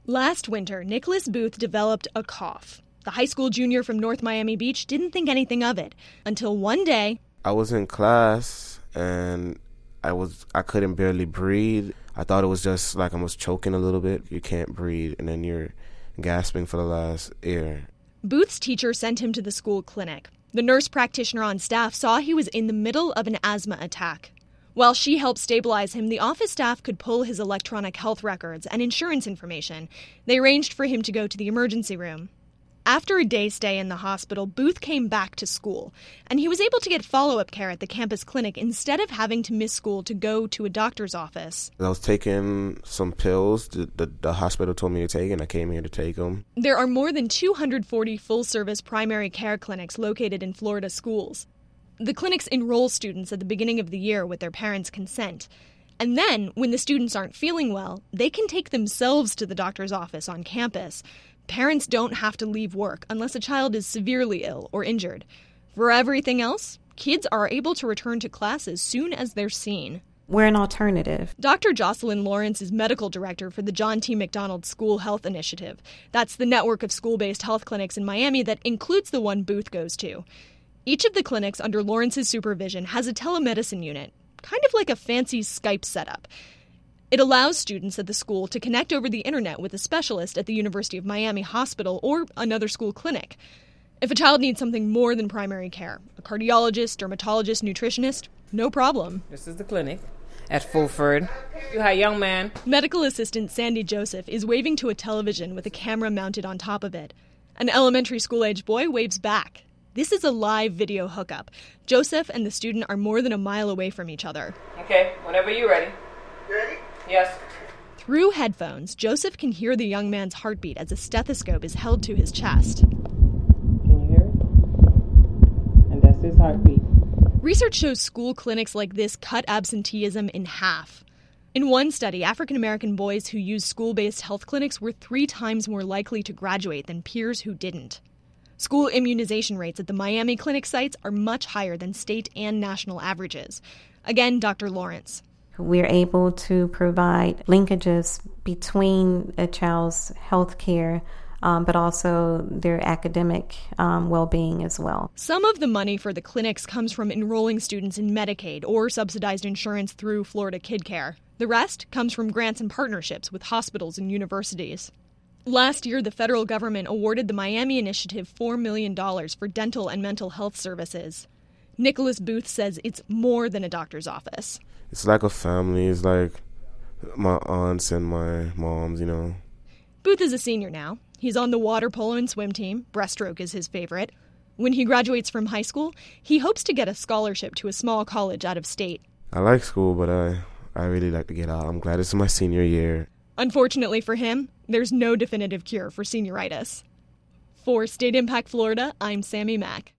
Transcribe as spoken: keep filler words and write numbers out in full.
Last winter, Nicholas Booth developed a cough. The high school junior from North Miami Beach didn't think anything of it until one day. I was in class and I was I couldn't barely breathe. I thought it was just like I was choking a little bit. You can't breathe and then you're gasping for the last air. Booth's teacher sent him to the school clinic. The nurse practitioner on staff saw he was in the middle of an asthma attack. While she helped stabilize him, the office staff could pull his electronic health records and insurance information. They arranged for him to go to the emergency room. After a day stay in the hospital, Booth came back to school, and he was able to get follow-up care at the campus clinic instead of having to miss school to go to a doctor's office. I was taking some pills the, the, the hospital told me to take, and I came here to take them. There are more than two hundred forty full-service primary care clinics located in Florida schools. The clinics enroll students at the beginning of the year with their parents' consent. And then, when the students aren't feeling well, they can take themselves to the doctor's office on campus. Parents don't have to leave work unless a child is severely ill or injured. For everything else, kids are able to return to class as soon as they're seen. We're an alternative. Doctor Jocelyn Lawrence is medical director for the John T. McDonald School Health Initiative. That's the network of school-based health clinics in Miami that includes the one Booth goes to. Each of the clinics under Lawrence's supervision has a telemedicine unit, kind of like a fancy Skype setup. It allows students at the school to connect over the internet with a specialist at the University of Miami Hospital or another school clinic. If a child needs something more than primary care, a cardiologist, dermatologist, nutritionist, no problem. This is the clinic at Fulford. Hi, young man. Medical assistant Sandy Joseph is waving to a television with a camera mounted on top of it. An elementary school-age boy waves back. This is a live video hookup. Joseph and the student are more than a mile away from each other. Okay, whenever you're ready. Ready? Yes. Through headphones, Joseph can hear the young man's heartbeat as a stethoscope is held to his chest. Can you hear it? And that's his heartbeat. Research shows school clinics like this cut absenteeism in half. In one study, African American boys who used school-based health clinics were three times more likely to graduate than peers who didn't. School immunization rates at the Miami clinic sites are much higher than state and national averages. Again, Doctor Lawrence. We're able to provide linkages between a child's health care, um, but also their academic um, well-being as well. Some of the money for the clinics comes from enrolling students in Medicaid or subsidized insurance through Florida Kid Care. The rest comes from grants and partnerships with hospitals and universities. Last year, the federal government awarded the Miami Initiative four million dollars for dental and mental health services. Nicholas Booth says it's more than a doctor's office. It's like a family. It's like my aunts and my moms, you know. Booth is a senior now. He's on the water polo and swim team. Breaststroke is his favorite. When he graduates from high school, he hopes to get a scholarship to a small college out of state. I like school, but I, I really like to get out. I'm glad this is my senior year. Unfortunately for him, there's no definitive cure for senioritis. For State Impact Florida, I'm Sammy Mack.